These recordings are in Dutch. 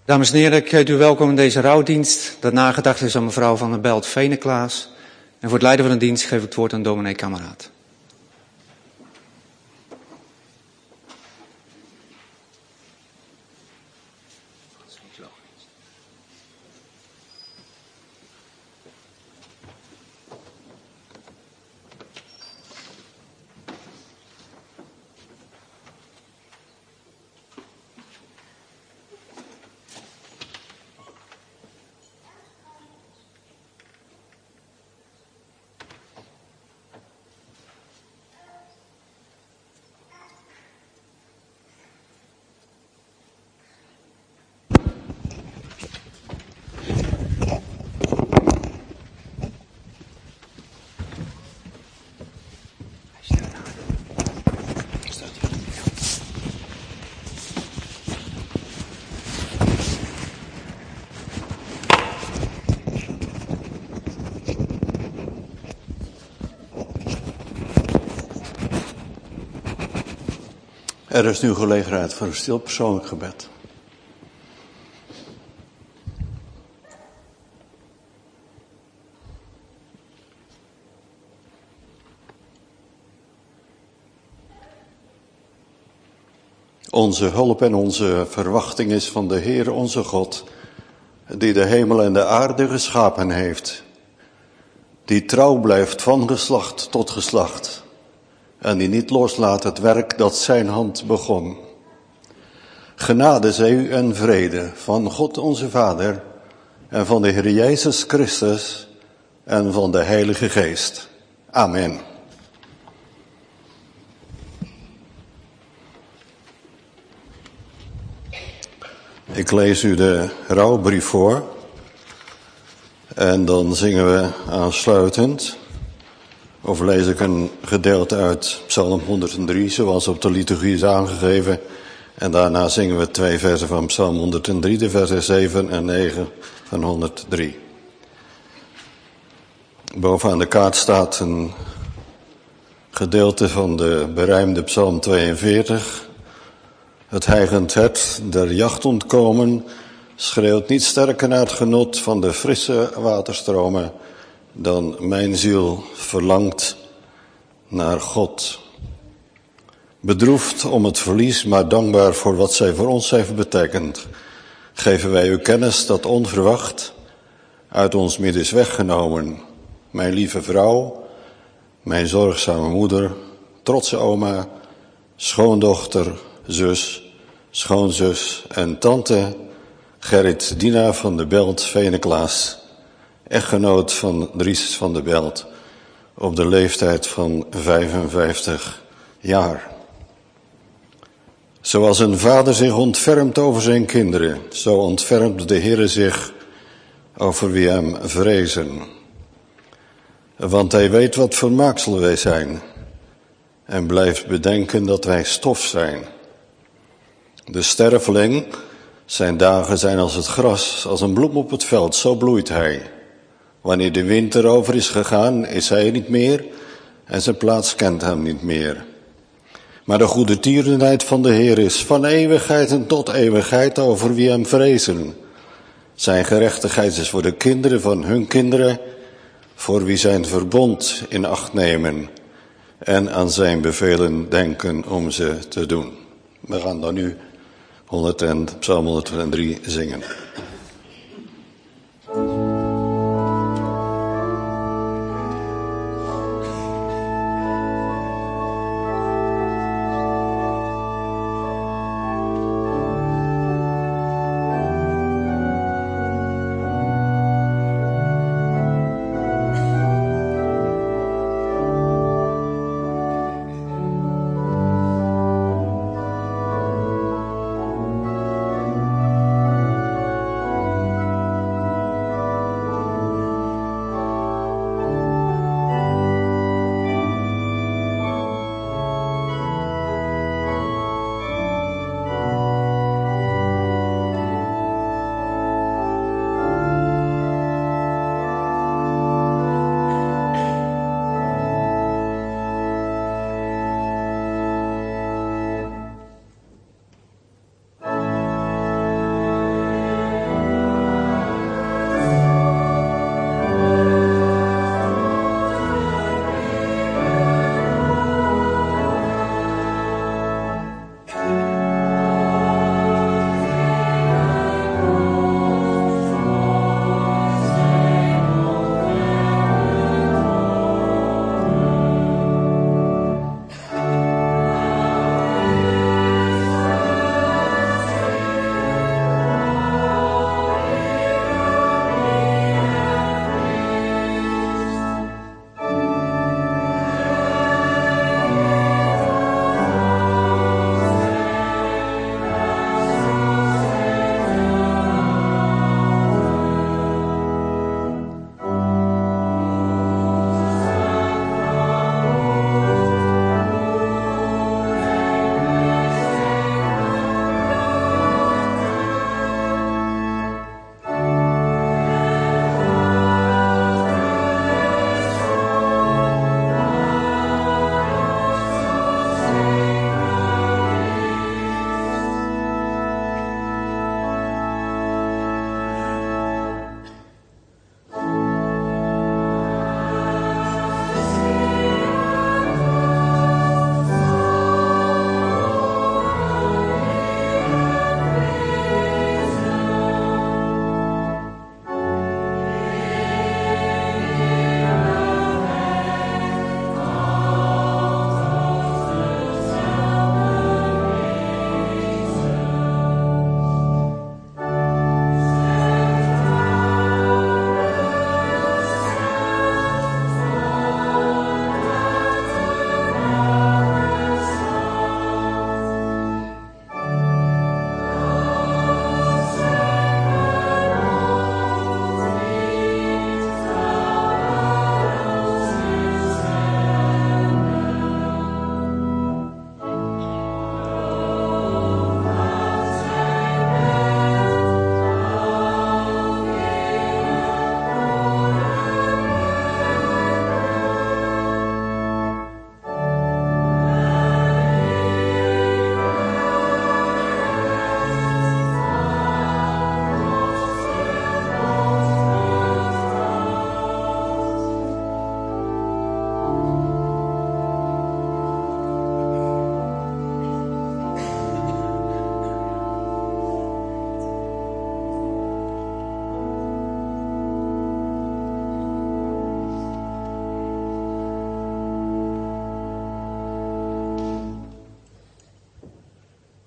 Dames en heren, ik heet u welkom in deze rouwdienst, dat nagedacht is aan mevrouw van der Belt Veneklaas. En voor het leiden van de dienst geef ik het woord aan dominee Kameraad. Er is nu gelegenheid voor een stil persoonlijk gebed. Onze hulp en onze verwachting is van de Heer onze God, die de hemel en de aarde geschapen heeft, die trouw blijft van geslacht tot geslacht en die niet loslaat het werk dat zijn hand begon. Genade zij u en vrede van God onze Vader en van de Heer Jezus Christus en van de Heilige Geest. Amen. Ik lees u de rouwbrief voor en dan zingen we aansluitend, of lees ik een gedeelte uit Psalm 103 zoals op de liturgie is aangegeven. En daarna zingen we 2 versen van Psalm 103, de versen 7 en 9 van 103. Bovenaan de kaart staat een gedeelte van de berijmde Psalm 42. Het hijgend hert der jacht ontkomen schreeuwt niet sterker naar het genot van de frisse waterstromen dan mijn ziel verlangt naar God. Bedroefd om het verlies, maar dankbaar voor wat zij voor ons heeft betekend, geven wij u kennis dat onverwacht uit ons midden is weggenomen. Mijn lieve vrouw, mijn zorgzame moeder, trotse oma, schoondochter, zus, schoonzus en tante Gerrit Dina van der Belt Veneklaas, echtgenoot van Dries van der Belt, op de leeftijd van 55 jaar. Zoals een vader zich ontfermt over zijn kinderen, zo ontfermt de Heere zich over wie hem vrezen. Want hij weet wat voor maaksel wij zijn en blijft bedenken dat wij stof zijn. De sterveling, zijn dagen zijn als het gras, als een bloem op het veld, zo bloeit hij. Wanneer de winter over is gegaan, is hij niet meer en zijn plaats kent hem niet meer. Maar de goede tierenheid van de Heer is van eeuwigheid en tot eeuwigheid over wie hem vrezen. Zijn gerechtigheid is voor de kinderen van hun kinderen, voor wie zijn verbond in acht nemen en aan zijn bevelen denken om ze te doen. We gaan dan nu Psalm 103 zingen.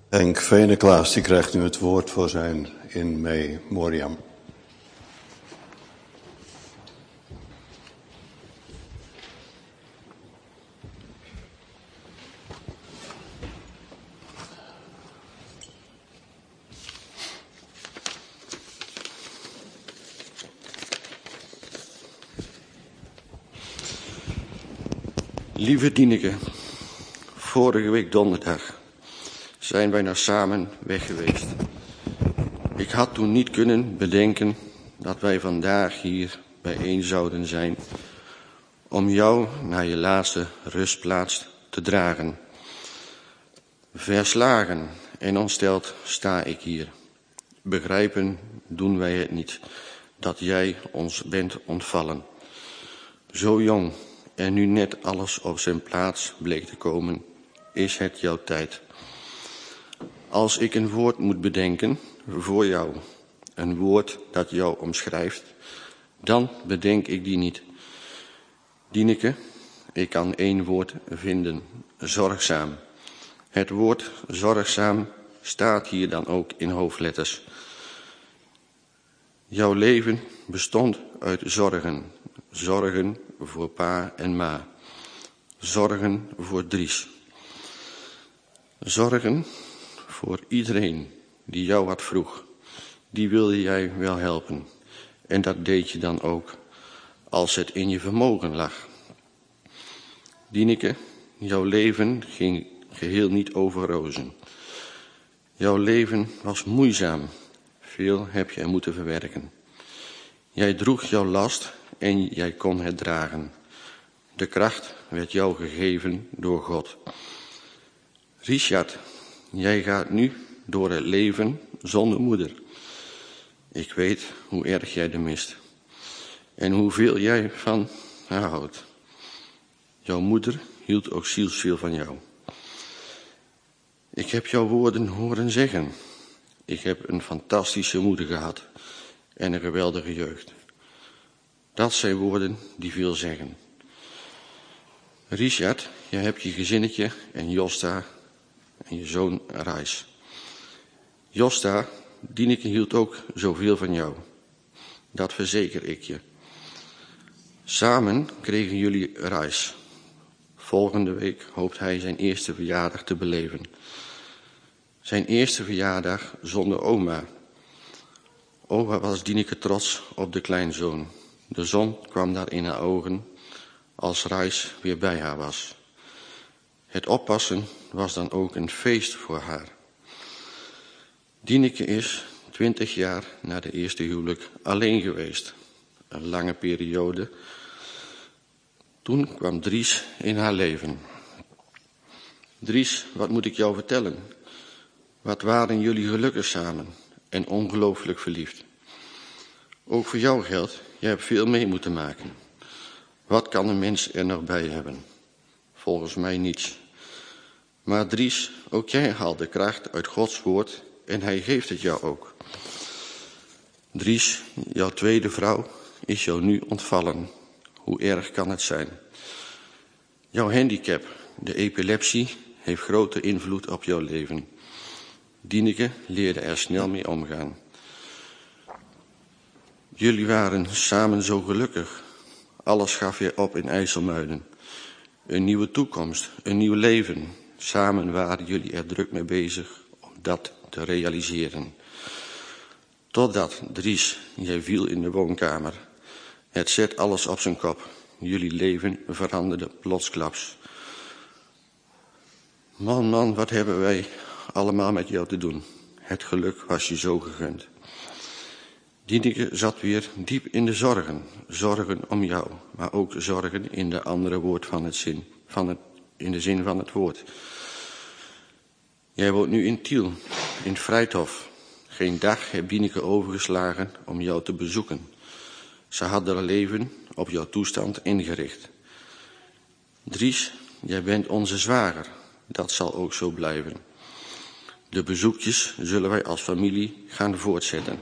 Henk Veneklaas die krijgt nu het woord voor zijn in memoriam. Lieve Dieneke, vorige week donderdag zijn wij nou samen weg geweest. Ik had toen niet kunnen bedenken dat wij vandaag hier bijeen zouden zijn om jou naar je laatste rustplaats te dragen. Verslagen en ontsteld sta ik hier. Begrijpen doen wij het niet, dat jij ons bent ontvallen. Zo jong en nu net alles op zijn plaats bleek te komen, is het jouw tijd. Als ik een woord moet bedenken voor jou, een woord dat jou omschrijft, dan bedenk ik die niet. Dieneke, ik kan één woord vinden, zorgzaam. Het woord zorgzaam staat hier dan ook in hoofdletters. Jouw leven bestond uit zorgen. Zorgen voor pa en ma. Zorgen voor Dries. Zorgen voor iedereen die jou wat vroeg. Die wilde jij wel helpen. En dat deed je dan ook, als het in je vermogen lag. Dieneke, jouw leven ging geheel niet over rozen. Jouw leven was moeizaam. Veel heb je er moeten verwerken. Jij droeg jouw last en jij kon het dragen. De kracht werd jou gegeven door God. Richard, jij gaat nu door het leven zonder moeder. Ik weet hoe erg jij er mist. En hoeveel jij van haar houdt. Jouw moeder hield ook zielsveel van jou. Ik heb jouw woorden horen zeggen. Ik heb een fantastische moeder gehad. En een geweldige jeugd. Dat zijn woorden die veel zeggen. Richard, je hebt je gezinnetje en Josta en je zoon Reis. Josta, Dieneke hield ook zoveel van jou. Dat verzeker ik je. Samen kregen jullie Reis. Volgende week hoopt hij zijn eerste verjaardag te beleven. Zijn eerste verjaardag zonder oma. Oma was Dieneke trots op de kleinzoon. De zon kwam daar in haar ogen als Reis weer bij haar was. Het oppassen was dan ook een feest voor haar. Dieneke is 20 jaar na de eerste huwelijk alleen geweest. Een lange periode. Toen kwam Dries in haar leven. Dries, wat moet ik jou vertellen? Wat waren jullie gelukkig samen en ongelooflijk verliefd. Ook voor jou geldt, jij hebt veel mee moeten maken. Wat kan een mens er nog bij hebben? Volgens mij niets. Maar Dries, ook jij haalt de kracht uit Gods woord en hij geeft het jou ook. Dries, jouw tweede vrouw, is jou nu ontvallen. Hoe erg kan het zijn? Jouw handicap, de epilepsie, heeft grote invloed op jouw leven. Dieneke leerde er snel mee omgaan. Jullie waren samen zo gelukkig. Alles gaf weer op in IJsselmuiden. Een nieuwe toekomst, een nieuw leven. Samen waren jullie er druk mee bezig om dat te realiseren. Totdat, Dries, jij viel in de woonkamer. Het zet alles op zijn kop. Jullie leven veranderde plotsklaps. Man, wat hebben wij allemaal met jou te doen. Het geluk was je zo gegund. Dieneke zat weer diep in de zorgen. Zorgen om jou, maar ook zorgen in de andere woord in de zin van het woord. Jij woont nu in Tiel, in Vrijthof. Geen dag heeft Dieneke overgeslagen om jou te bezoeken. Ze had haar leven op jouw toestand ingericht. Dries, jij bent onze zwager. Dat zal ook zo blijven. De bezoekjes zullen wij als familie gaan voortzetten.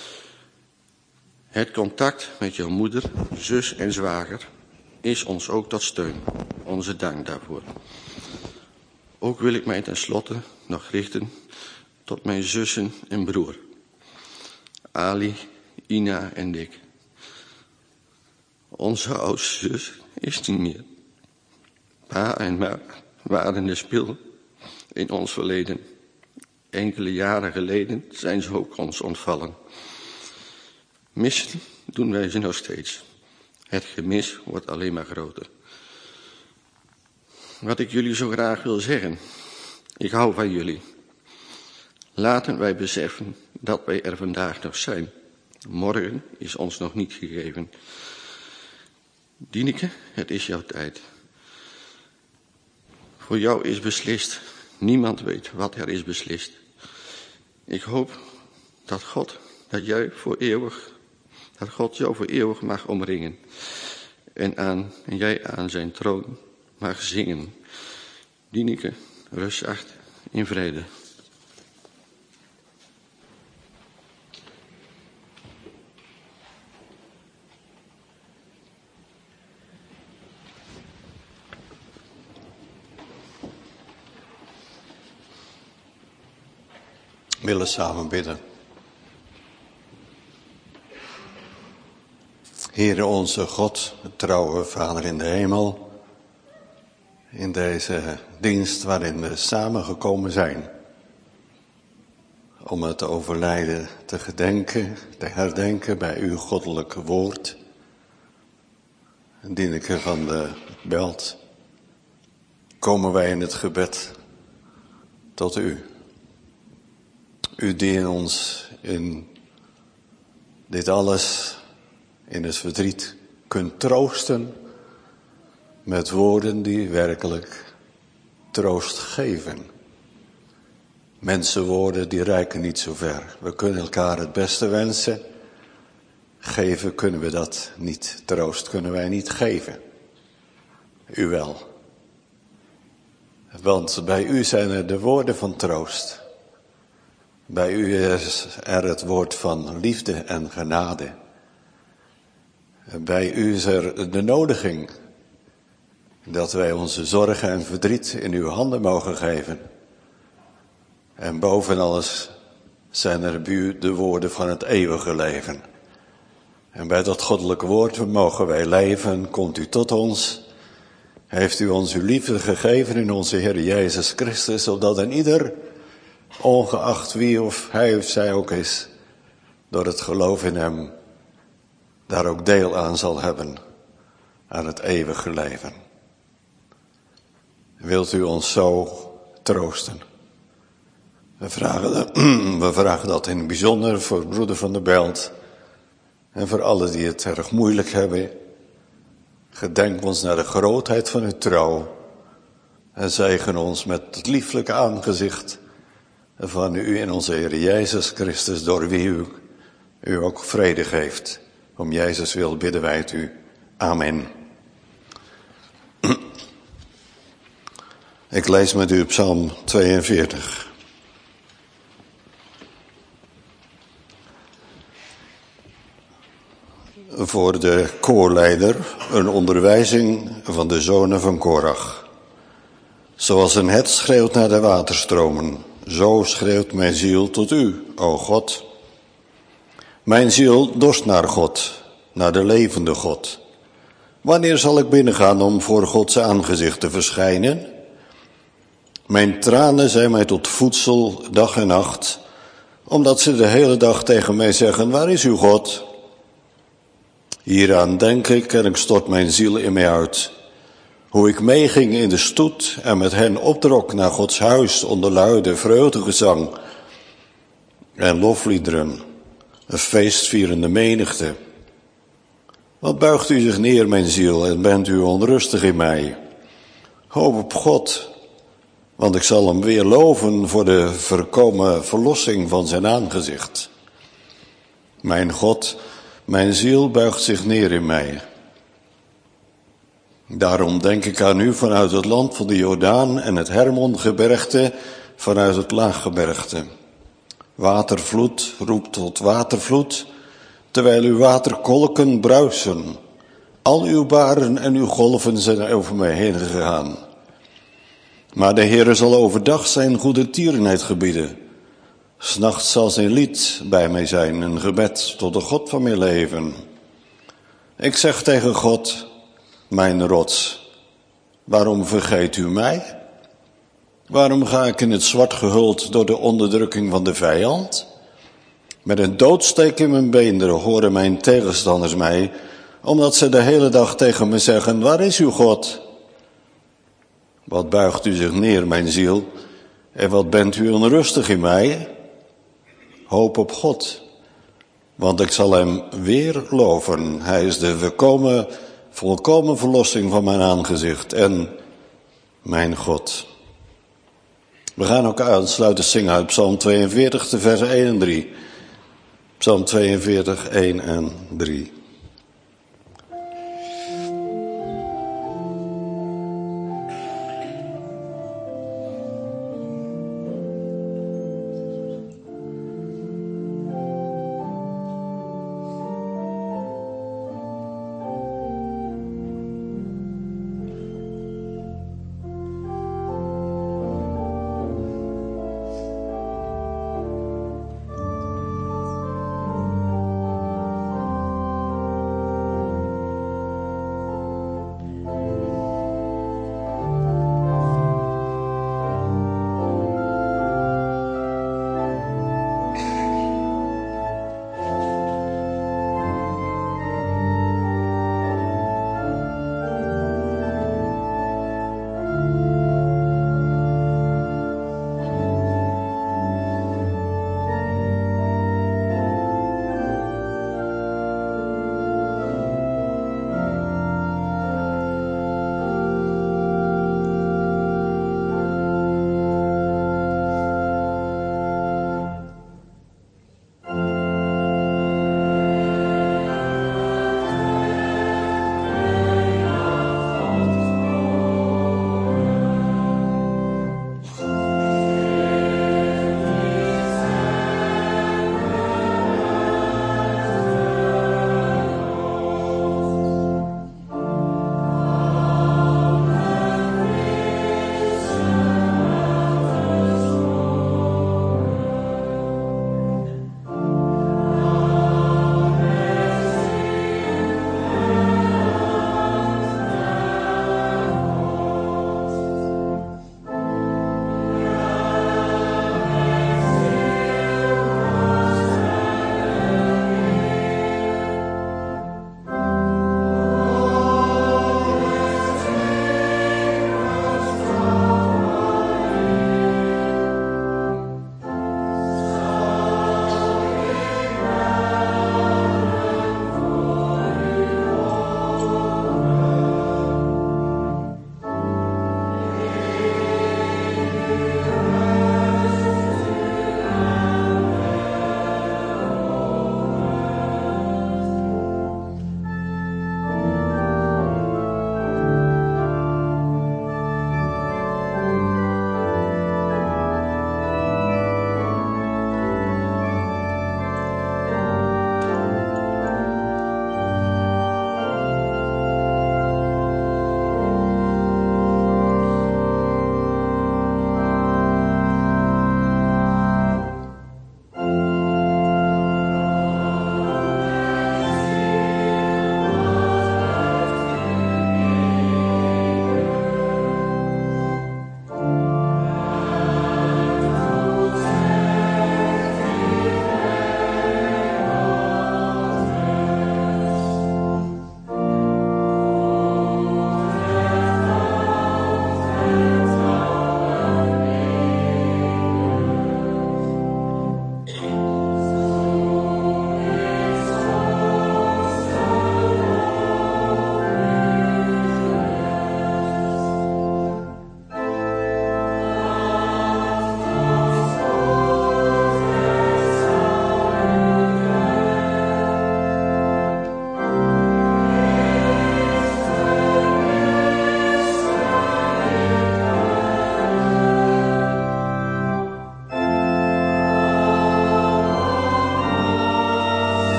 Het contact met jouw moeder, zus en zwager is ons ook tot steun. Onze dank daarvoor. Ook wil ik mij tenslotte nog richten tot mijn zussen en broer. Ali, Ina en Dick. Onze oudste zus is niet meer. Pa en ma waren de spil in ons verleden. Enkele jaren geleden zijn ze ook ons ontvallen. Missen doen wij ze nog steeds. Het gemis wordt alleen maar groter. Wat ik jullie zo graag wil zeggen. Ik hou van jullie. Laten wij beseffen dat wij er vandaag nog zijn. Morgen is ons nog niet gegeven. Dieneke, het is jouw tijd. Voor jou is beslist. Niemand weet wat er is beslist. Ik hoop dat God jou voor eeuwig mag omringen. En jij aan zijn troon mag zingen. Dieneke, rust zacht in vrede. We willen samen bidden. Heere onze God, trouwe Vader in de hemel, in deze dienst waarin we samengekomen zijn, om het overlijden te gedenken, te herdenken bij uw goddelijke woord. Dieneke van de Belt, komen wij in het gebed tot u. U die ons in dit alles, in het verdriet, kunt troosten met woorden die werkelijk troost geven. Mensenwoorden die reiken niet zo ver. We kunnen elkaar het beste wensen. Geven kunnen we dat niet. Troost kunnen wij niet geven. U wel. Want bij u zijn er de woorden van troost. Bij u is er het woord van liefde en genade. Bij u is er de nodiging dat wij onze zorgen en verdriet in uw handen mogen geven. En boven alles zijn er bij u de woorden van het eeuwige leven. En bij dat goddelijke woord mogen wij leven. Komt u tot ons. Heeft u ons uw liefde gegeven in onze Heer Jezus Christus, zodat een ieder, ongeacht wie of hij of zij ook is, door het geloof in hem, daar ook deel aan zal hebben, aan het eeuwige leven. Wilt u ons zo troosten? We vragen dat in het bijzonder voor broeder van der Belt en voor allen die het erg moeilijk hebben. Gedenk ons naar de grootheid van uw trouw en zegen ons met het lieflijke aangezicht van u in onze Heer Jezus Christus, door wie u ook vrede geeft. Om Jezus wil bidden wij het u. Amen. Ik lees met u Psalm 42. Voor de koorleider een onderwijzing van de zonen van Korach. Zoals een het schreeuwt naar de waterstromen, zo schreeuwt mijn ziel tot u, o God. Mijn ziel dorst naar God, naar de levende God. Wanneer zal ik binnengaan om voor Gods aangezicht te verschijnen? Mijn tranen zijn mij tot voedsel dag en nacht, omdat ze de hele dag tegen mij zeggen, waar is uw God? Hieraan denk ik en ik stort mijn ziel in mij uit. Hoe ik meeging in de stoet en met hen optrok naar Gods huis onder luide vreugdegezang en lofliederen, een feestvierende menigte. Wat buigt u zich neer, mijn ziel, en bent u onrustig in mij? Hoop op God, want ik zal hem weer loven voor de verkomen verlossing van zijn aangezicht. Mijn God, mijn ziel buigt zich neer in mij. Daarom denk ik aan u vanuit het land van de Jordaan en het Hermongebergte, vanuit het Laaggebergte. Watervloed roept tot watervloed, terwijl uw waterkolken bruisen. Al uw baren en uw golven zijn over mij heen gegaan. Maar de Heere zal overdag zijn goede tierenheid gebieden. 's Nachts zal zijn lied bij mij zijn, een gebed tot de God van mijn leven. Ik zeg tegen God, mijn rots, waarom vergeet u mij? Waarom ga ik in het zwart gehuld door de onderdrukking van de vijand? Met een doodsteek in mijn beenderen horen mijn tegenstanders mij, omdat ze de hele dag tegen me zeggen, waar is uw God? Wat buigt u zich neer, mijn ziel, en wat bent u onrustig in mij? Hoop op God, want ik zal hem weer loven. Hij is de volkomen verlossing van mijn aangezicht en mijn God. We gaan ook aansluiten zingen uit Psalm 42, de versen 1 en 3. Psalm 42, 1 en 3.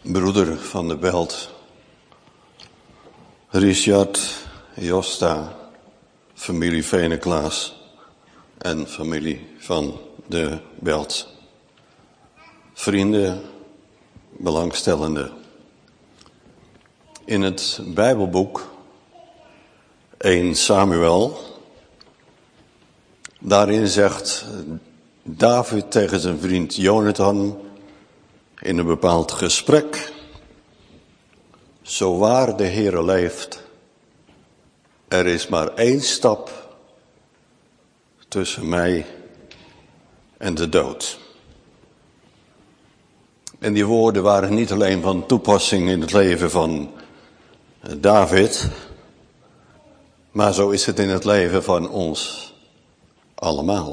broeder van de Belt, Richard, Josta, familie Veneklaas en familie van de Belt. Vrienden, belangstellenden. In het Bijbelboek 1 Samuel, daarin zegt David tegen zijn vriend Jonathan in een bepaald gesprek: zo waar de Heere leeft, er is maar één stap tussen mij en de dood. En die woorden waren niet alleen van toepassing in het leven van David, maar zo is het in het leven van ons allemaal.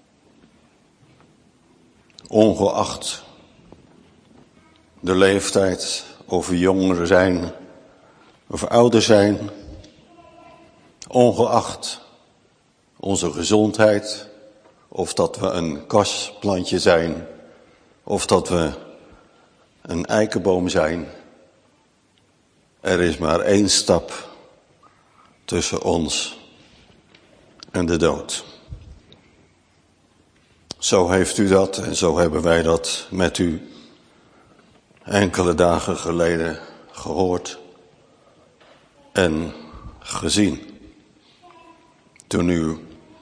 Ongeacht de leeftijd, of we jonger zijn of ouder zijn, ongeacht onze gezondheid, of dat we een kasplantje zijn, of dat we een eikenboom zijn. Er is maar één stap tussen ons en de dood. Zo heeft u dat en zo hebben wij dat met u enkele dagen geleden gehoord en gezien. Toen u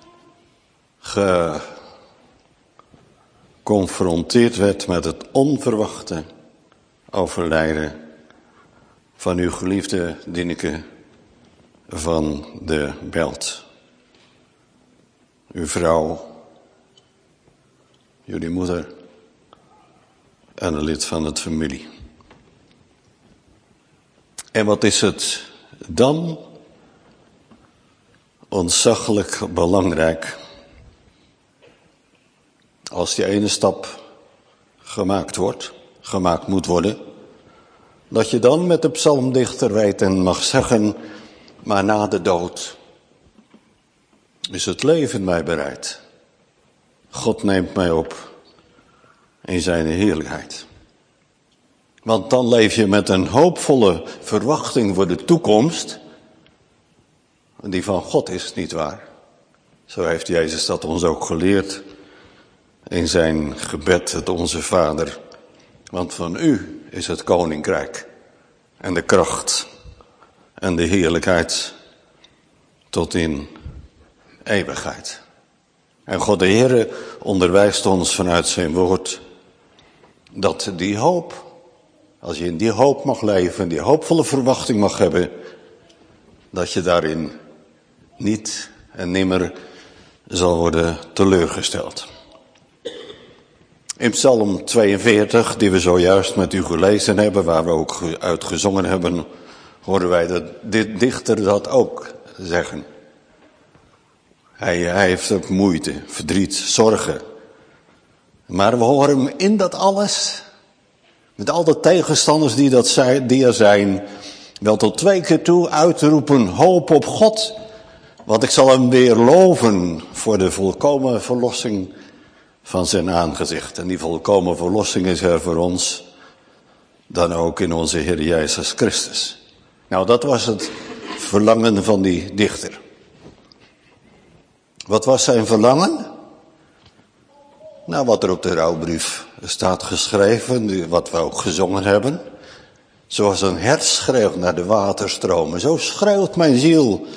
geconfronteerd werd met het onverwachte overlijden van uw geliefde Dineke van de Belt. Uw vrouw, jullie moeder en een lid van het familie. En wat is het dan ontzaglijk belangrijk als die ene stap gemaakt moet worden, dat je dan met de psalmdichter weet en mag zeggen: maar na de dood is het leven mij bereid. God neemt mij op in zijn heerlijkheid. Want dan leef je met een hoopvolle verwachting voor de toekomst, die van God is, nietwaar? Zo heeft Jezus dat ons ook geleerd in zijn gebed, het Onze Vader. Want van u is het koninkrijk en de kracht en de heerlijkheid tot in eeuwigheid. En God de Heere onderwijst ons vanuit zijn woord dat die hoop, als je in die hoop mag leven, die hoopvolle verwachting mag hebben, dat je daarin niet en nimmer zal worden teleurgesteld. In Psalm 42, die we zojuist met u gelezen hebben, waar we ook uit gezongen hebben, horen wij dit dichter dat ook zeggen. Hij heeft ook moeite, verdriet, zorgen. Maar we horen hem in dat alles, met al de tegenstanders die er zijn, wel tot 2 keer toe uitroepen: hoop op God, want ik zal hem weer loven voor de volkomen verlossing van zijn aangezicht. En die volkomen verlossing is er voor ons dan ook in onze Heer Jezus Christus. Nou, dat was het verlangen van die dichter. Wat was zijn verlangen? Nou, wat er op de rouwbrief staat geschreven, wat we ook gezongen hebben. Zoals een hert schreeuwt naar de waterstromen, zo schreeuwt mijn ziel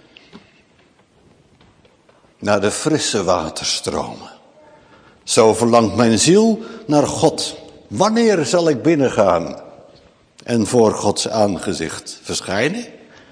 naar de frisse waterstromen. Zo verlangt mijn ziel naar God. Wanneer zal ik binnengaan en voor Gods aangezicht verschijnen?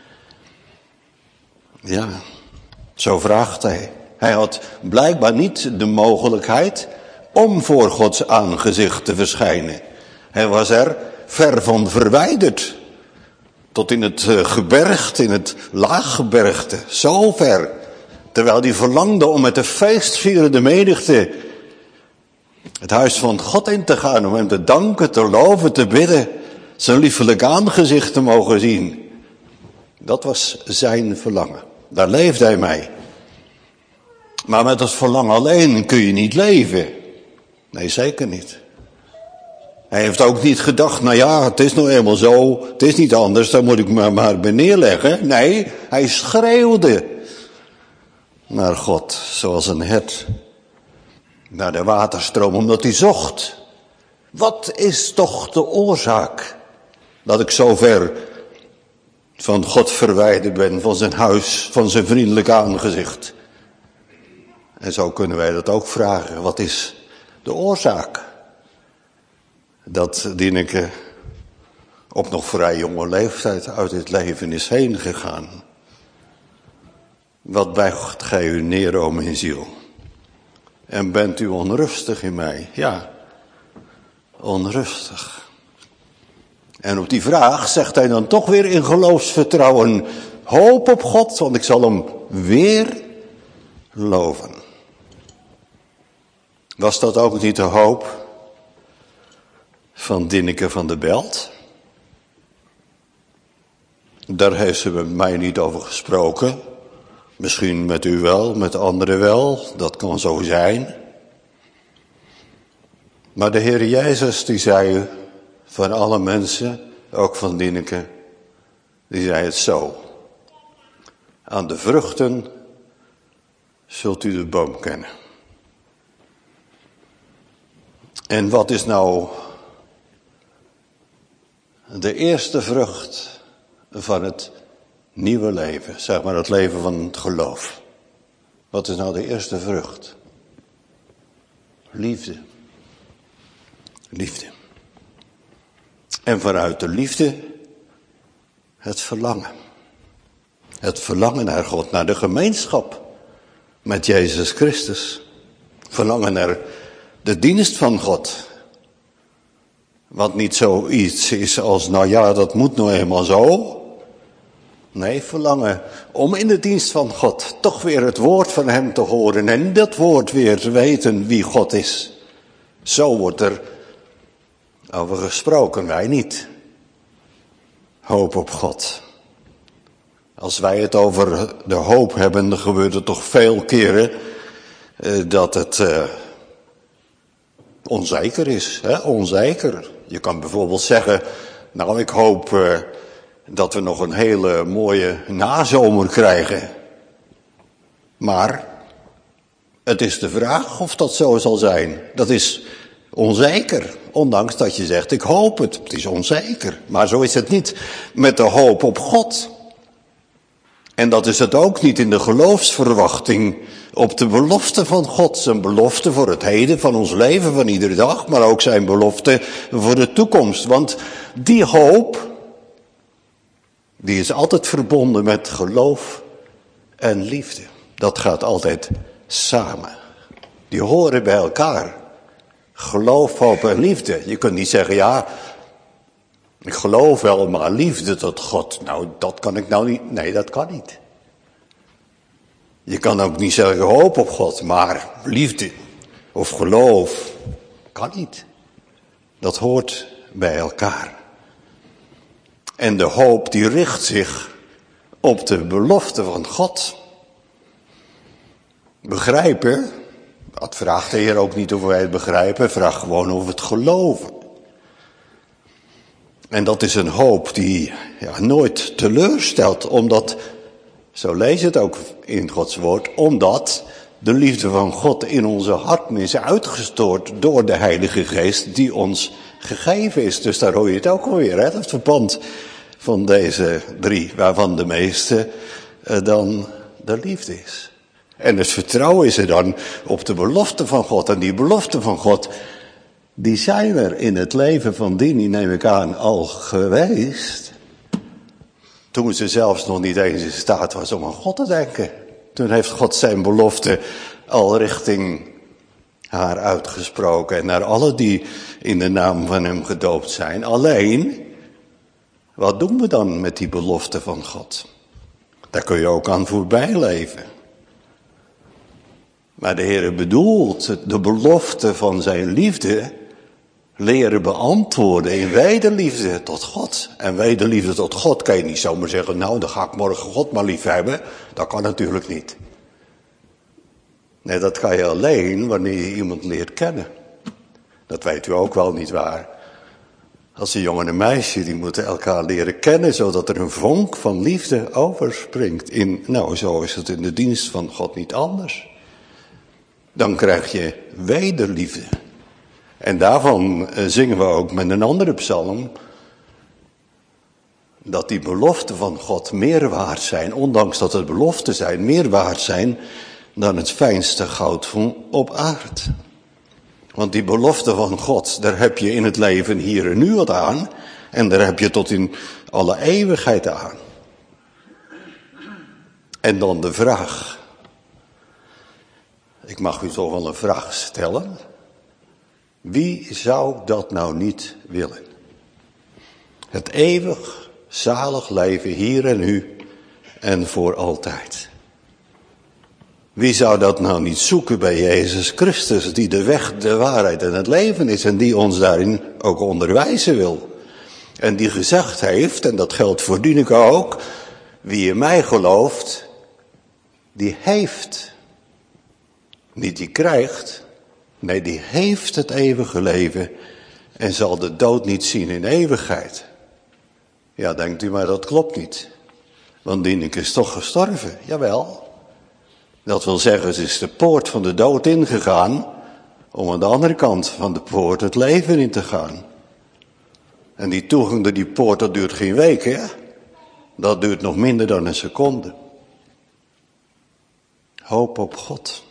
Ja, zo vraagt hij. Hij had blijkbaar niet de mogelijkheid om voor Gods aangezicht te verschijnen. Hij was er ver van verwijderd. Tot in het gebergte, in het laaggebergte. Zo ver. Terwijl hij verlangde om met de feestvierende menigte het huis van God in te gaan. Om hem te danken, te loven, te bidden. Zijn liefelijk aangezicht te mogen zien. Dat was zijn verlangen. Daar leefde hij mee. Maar met dat verlangen alleen kun je niet leven. Nee, zeker niet. Hij heeft ook niet gedacht, nou ja, het is nou eenmaal zo, het is niet anders, dan moet ik me maar bij neerleggen. Nee, hij schreeuwde naar God, zoals een hert naar de waterstroom, omdat hij zocht. Wat is toch de oorzaak dat ik zo ver van God verwijderd ben, van zijn huis, van zijn vriendelijke aangezicht? En zo kunnen wij dat ook vragen. Wat is de oorzaak dat Dineke op nog vrij jonge leeftijd uit dit leven is heen gegaan? Wat buigt gij u neer, o mijn ziel? En bent u onrustig in mij? Ja, onrustig. En op die vraag zegt hij dan toch weer in geloofsvertrouwen: hoop op God, want ik zal hem weer loven. Was dat ook niet de hoop van Dineke van der Belt? Daar heeft ze met mij niet over gesproken. Misschien met u wel, met anderen wel. Dat kan zo zijn. Maar de Heer Jezus die zei van alle mensen, ook van Dineke, die zei het zo: aan de vruchten zult u de boom kennen. En wat is nou de eerste vrucht van het nieuwe leven, zeg maar het leven van het geloof? Wat is nou de eerste vrucht? Liefde. Liefde. En vanuit de liefde het verlangen. Het verlangen naar God, naar de gemeenschap met Jezus Christus. Verlangen naar de dienst van God. Wat niet zoiets is als, nou ja, dat moet nou eenmaal zo. Nee, verlangen om in de dienst van God toch weer het woord van hem te horen en in dat woord weer te weten wie God is. Zo wordt er over gesproken, wij niet. Hoop op God. Als wij het over de hoop hebben, dan gebeurt het toch veel keren dat het onzeker is. Hè? Onzeker. Je kan bijvoorbeeld zeggen, nou ik hoop dat we nog een hele mooie nazomer krijgen. Maar het is de vraag of dat zo zal zijn. Dat is onzeker. Ondanks dat je zegt, ik hoop het. Het is onzeker. Maar zo is het niet met de hoop op God. En dat is het ook niet in de geloofsverwachting op de belofte van God. Zijn belofte voor het heden van ons leven van iedere dag. Maar ook zijn belofte voor de toekomst. Want die hoop, die is altijd verbonden met geloof en liefde. Dat gaat altijd samen. Die horen bij elkaar. Geloof, hoop en liefde. Je kunt niet zeggen, ja, ik geloof wel, maar liefde tot God, nou, dat kan ik nou niet. Nee, dat kan niet. Je kan ook niet zeggen, hoop op God, maar liefde of geloof, kan niet. Dat hoort bij elkaar. En de hoop die richt zich op de belofte van God. Begrijpen? Dat vraagt de Heer ook niet of wij het begrijpen, vraagt gewoon of we het geloven. En dat is een hoop die nooit teleurstelt, omdat, zo lees je het ook in Gods woord, omdat de liefde van God in onze harten is uitgestort door de Heilige Geest die ons gegeven is. Dus daar hoor je het ook alweer, hè? Het verband van deze drie, waarvan de meeste dan de liefde is. En het vertrouwen is er dan op de belofte van God. En die belofte van God, die zijn er in het leven van Dini, neem ik aan, al geweest. Toen ze zelfs nog niet eens in staat was om aan God te denken. Toen heeft God zijn belofte al richting haar uitgesproken. En naar alle die in de naam van hem gedoopt zijn. Alleen, wat doen we dan met die belofte van God? Daar kun je ook aan voorbij leven. Maar de Heer bedoelt de belofte van zijn liefde leren beantwoorden in wederliefde tot God. En wederliefde tot God kan je niet zomaar zeggen, nou dan ga ik morgen God maar lief hebben. Dat kan natuurlijk niet. Nee, dat kan je alleen wanneer je iemand leert kennen. Dat weet u ook wel, niet waar? Als een jongen en een meisje, die moeten elkaar leren kennen, zodat er een vonk van liefde overspringt. Zo is het in de dienst van God niet anders. Dan krijg je wederliefde. En daarvan zingen we ook met een andere psalm, dat die beloften van God meer waard zijn, ondanks dat het beloften zijn, meer waard zijn dan het fijnste goud van op aarde. Want die belofte van God, daar heb je in het leven hier en nu wat aan. En daar heb je tot in alle eeuwigheid aan. En dan de vraag. Ik mag u toch wel een vraag stellen. Wie zou dat nou niet willen? Het eeuwig zalig leven hier en nu en voor altijd. Wie zou dat nou niet zoeken bij Jezus Christus, die de weg, de waarheid en het leven is en die ons daarin ook onderwijzen wil. En die gezegd heeft, en dat geldt voor Dieneke ook, wie in mij gelooft, die heeft. Niet die krijgt, nee die heeft het eeuwige leven en zal de dood niet zien in eeuwigheid. Ja, denkt u, maar dat klopt niet. Want Dieneke is toch gestorven, jawel. Dat wil zeggen, ze is de poort van de dood ingegaan, om aan de andere kant van de poort het leven in te gaan. En die toegang door die poort, dat duurt geen week, hè? Dat duurt nog minder dan een seconde. Hoop op God.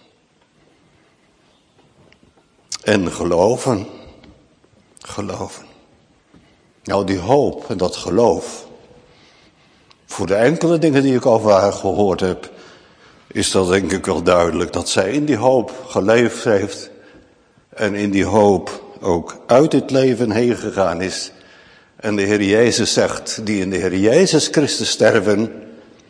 En geloven. Geloven. Nou, die hoop en dat geloof. Voor de enkele dingen die ik over haar gehoord heb, is dat denk ik wel duidelijk dat zij in die hoop geleefd heeft en in die hoop ook uit het leven heen gegaan is. En de Heer Jezus zegt, die in de Heer Jezus Christus sterven,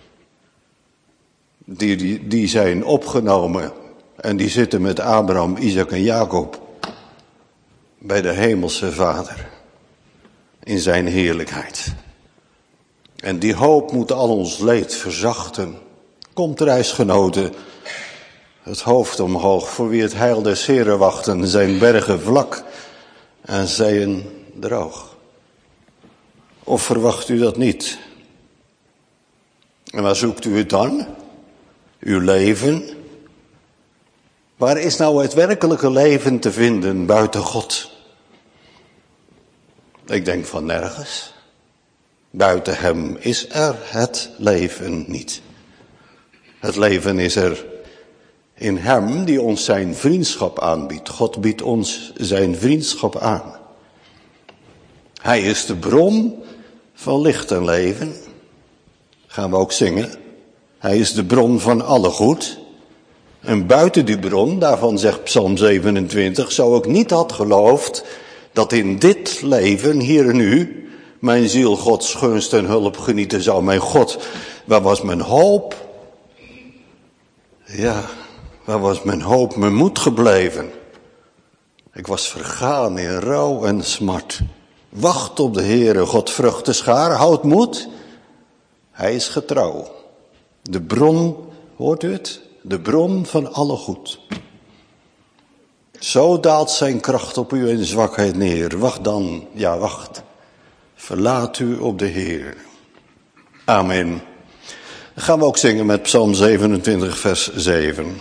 die zijn opgenomen en die zitten met Abraham, Isaac en Jacob bij de hemelse Vader in zijn heerlijkheid. En die hoop moet al ons leed verzachten. Komt reisgenoten, het hoofd omhoog, voor wie het heil des Heren wachten, zijn bergen vlak en zeeën droog. Of verwacht u dat niet? En waar zoekt u het dan? Uw leven? Waar is nou het werkelijke leven te vinden buiten God? Ik denk van nergens. Buiten hem is er het leven niet. Het leven is er in hem die ons zijn vriendschap aanbiedt. God biedt ons zijn vriendschap aan. Hij is de bron van licht en leven. Gaan we ook zingen. Hij is de bron van alle goed. En buiten die bron, daarvan zegt Psalm 27, zou ik niet had geloofd dat in dit leven, hier en nu, mijn ziel Gods gunst en hulp genieten zou. Mijn God, waar was mijn hoop? Ja, waar was mijn hoop, mijn moed gebleven? Ik was vergaan in rouw en smart. Wacht op de Heere, God vruchten schaar, houd moed. Hij is getrouw. De bron, hoort u het? De bron van alle goed. Zo daalt zijn kracht op u in zwakheid neer. Wacht dan, ja wacht. Verlaat u op de Heer. Amen. Dan gaan we ook zingen met Psalm 27 vers 7.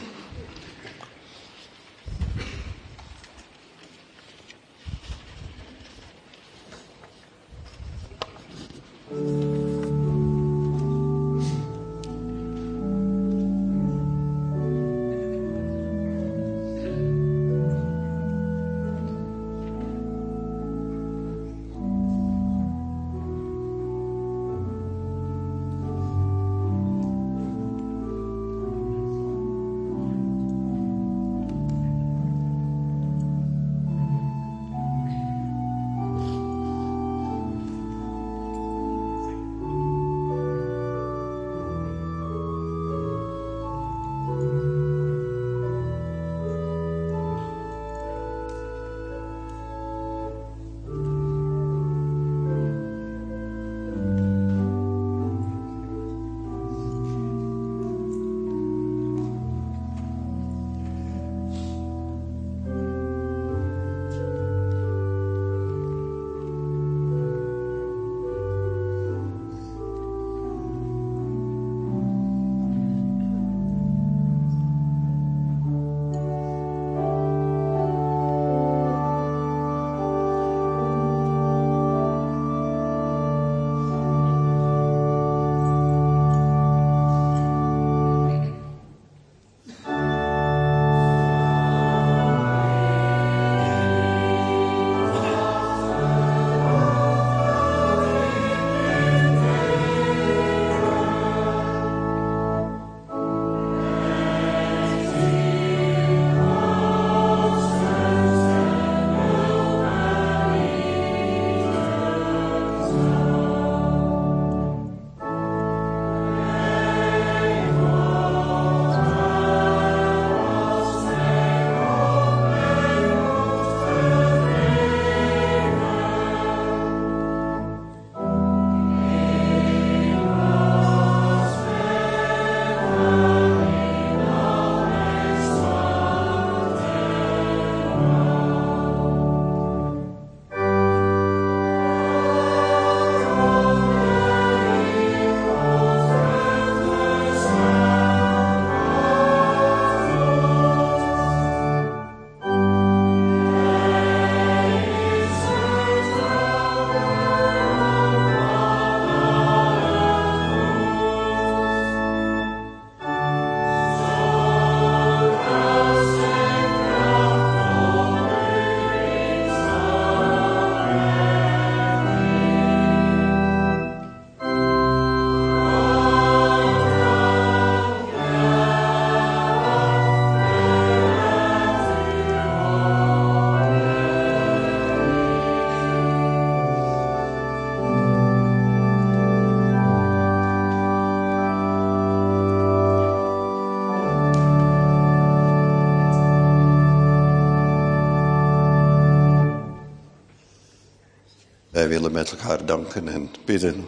Wij willen met elkaar danken en bidden.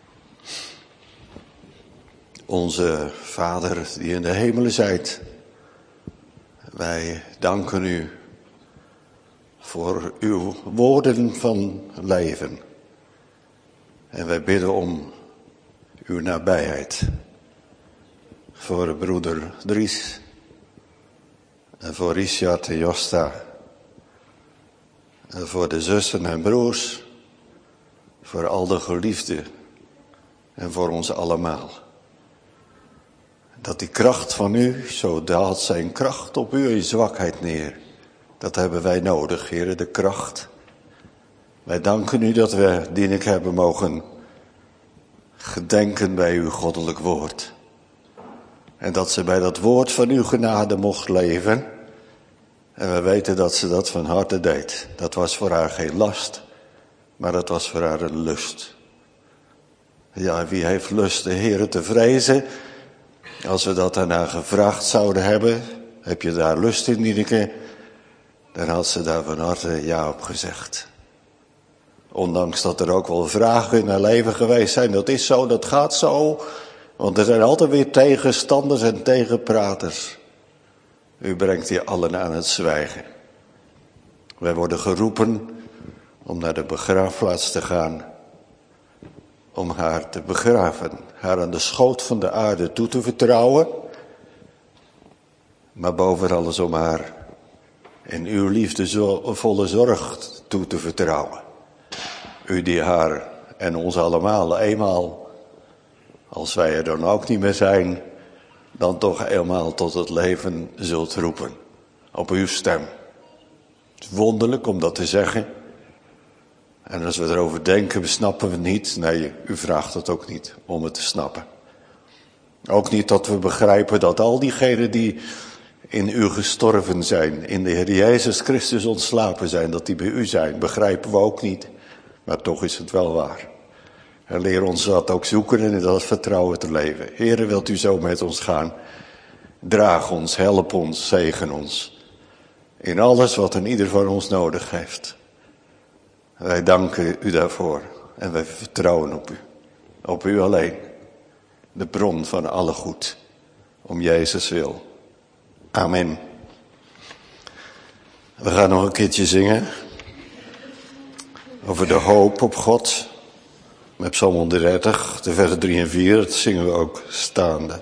Onze Vader die in de hemelen zijt, wij danken u voor uw woorden van leven. En wij bidden om uw nabijheid. Voor broeder Dries en voor Richard en Josta. En voor de zussen en broers, voor al de geliefden en voor ons allemaal. Dat die kracht van u, zo daalt zijn kracht op u in zwakheid neer. Dat hebben wij nodig, Heere, de kracht. Wij danken u dat we die ik hebben mogen gedenken bij uw goddelijk woord. En dat ze bij dat woord van uw genade mocht leven. En we weten dat ze dat van harte deed. Dat was voor haar geen last, maar dat was voor haar een lust. Ja, wie heeft lust de Heere te vrezen? Als we dat aan haar gevraagd zouden hebben, heb je daar lust in, Nieneke? Dan had ze daar van harte ja op gezegd. Ondanks dat er ook wel vragen in haar leven geweest zijn. Dat is zo, dat gaat zo. Want er zijn altijd weer tegenstanders en tegenpraters. U brengt hier allen aan het zwijgen. Wij worden geroepen om naar de begraafplaats te gaan. Om haar te begraven. Haar aan de schoot van de aarde toe te vertrouwen. Maar boven alles om haar in uw liefdevolle zorg toe te vertrouwen. U die haar en ons allemaal eenmaal, als wij er dan ook niet meer zijn, dan toch eenmaal tot het leven zult roepen. Op uw stem. Het is wonderlijk om dat te zeggen. En als we erover denken, snappen we niet. Nee, u vraagt het ook niet om het te snappen. Ook niet dat we begrijpen dat al diegenen die in u gestorven zijn, in de Heer Jezus Christus ontslapen zijn, dat die bij u zijn, begrijpen we ook niet. Maar toch is het wel waar. En leer ons dat ook zoeken en in dat vertrouwen te leven. Heere, wilt u zo met ons gaan? Draag ons, help ons, zegen ons. In alles wat een ieder van ons nodig heeft. Wij danken u daarvoor en wij vertrouwen op u. Op u alleen. De bron van alle goed. Om Jezus wil. Amen. We gaan nog een keertje zingen. Over de hoop op God. Met Psalm 130, de versen 3 en 4. Dat zingen we ook staande.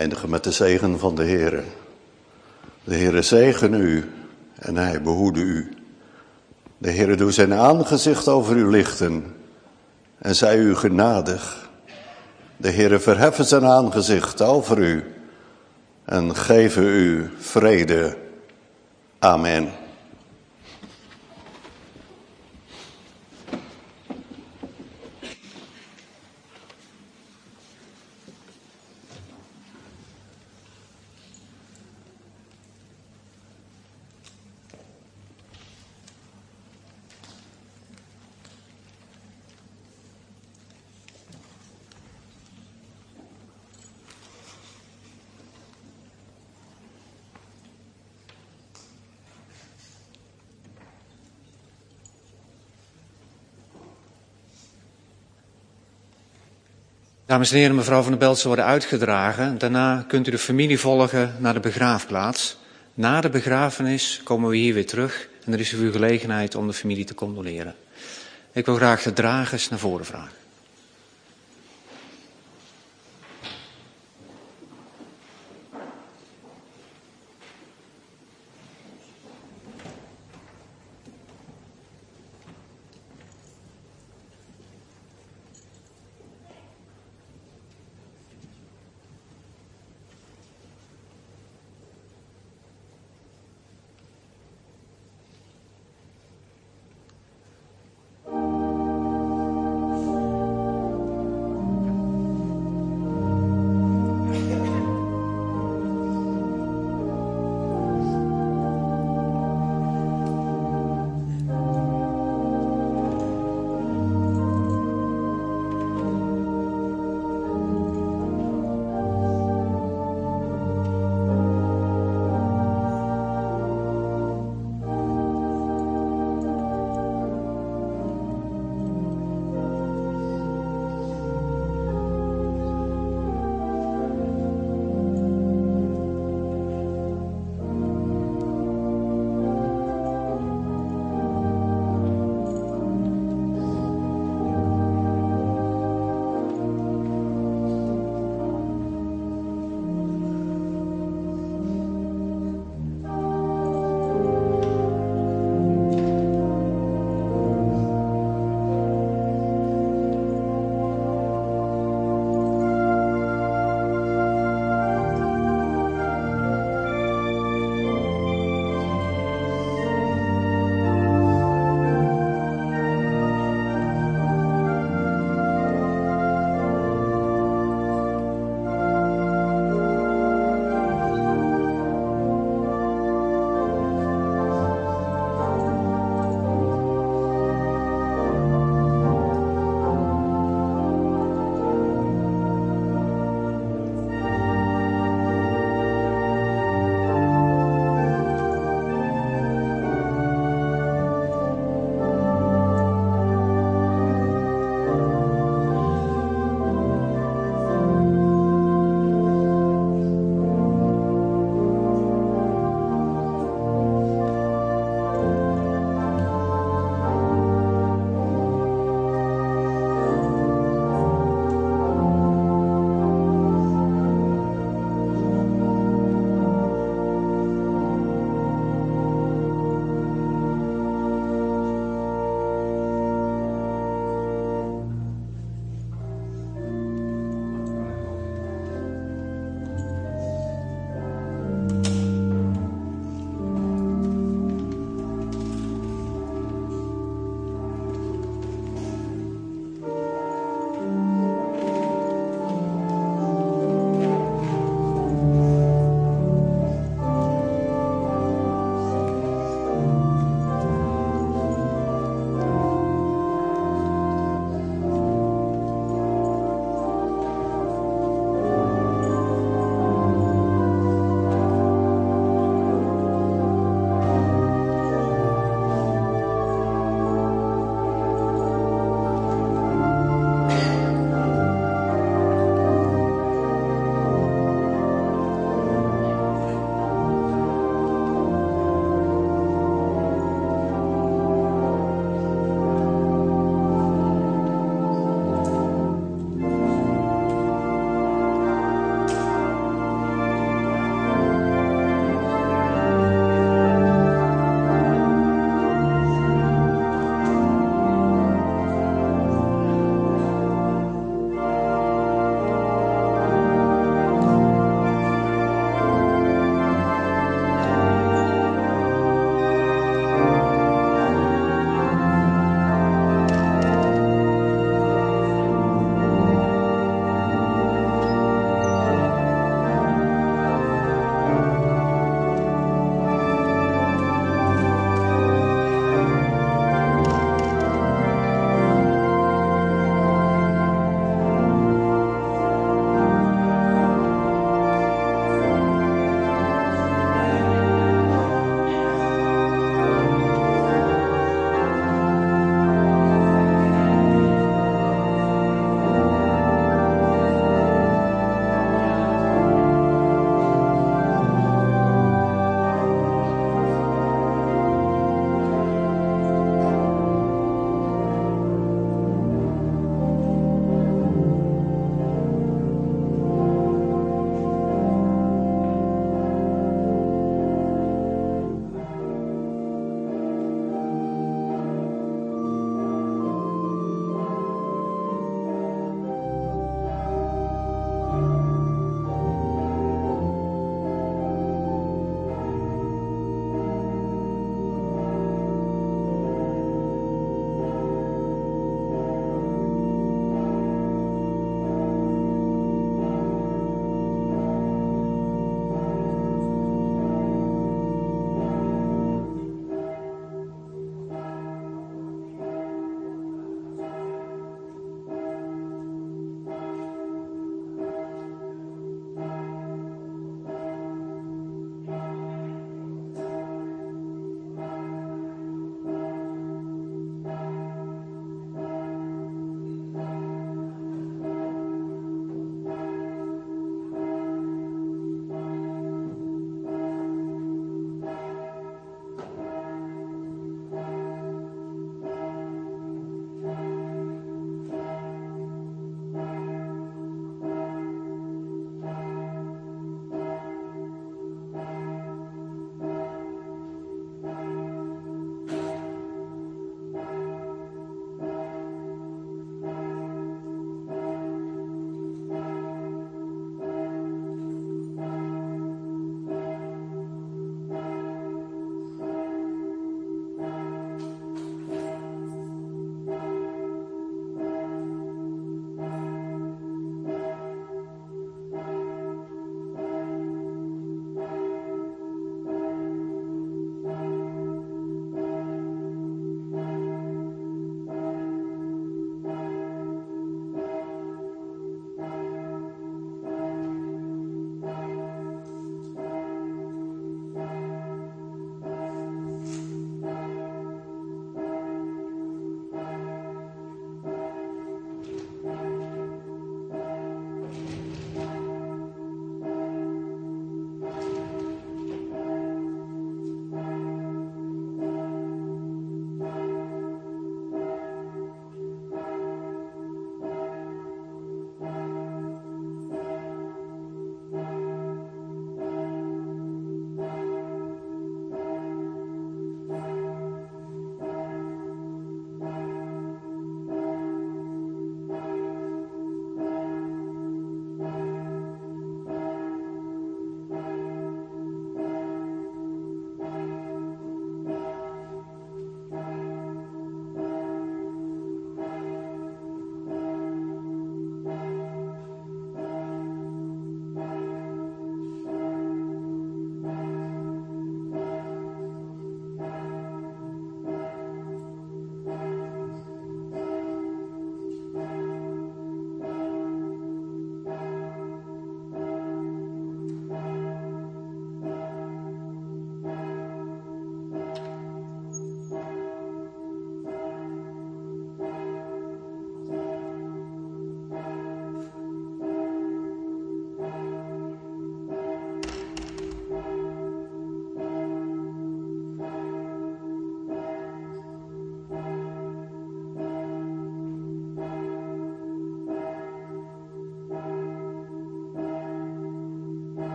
Eindigen met de zegen van de Heere. De Heere zegen u en hij behoede u. De Heere doet zijn aangezicht over u lichten en zij u genadig. De Heere verheffen zijn aangezicht over u en geven u vrede. Amen. Dames en heren, mevrouw van der Belt zal worden uitgedragen. Daarna kunt u de familie volgen naar de begraafplaats. Na de begrafenis komen we hier weer terug en er is voor u gelegenheid om de familie te condoleren. Ik wil graag de dragers naar voren vragen.